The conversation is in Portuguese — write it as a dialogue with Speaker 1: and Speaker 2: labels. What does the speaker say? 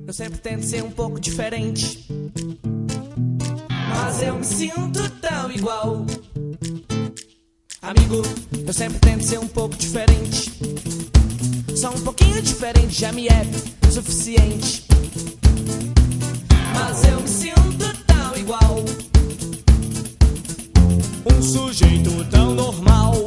Speaker 1: Eu sempre tento ser um pouco diferente, mas eu me sinto tão igual. Amigo, eu sempre tento ser um pouco diferente. Só um pouquinho diferente já me é suficiente. Mas eu me sinto tão igual. Um sujeito tão normal.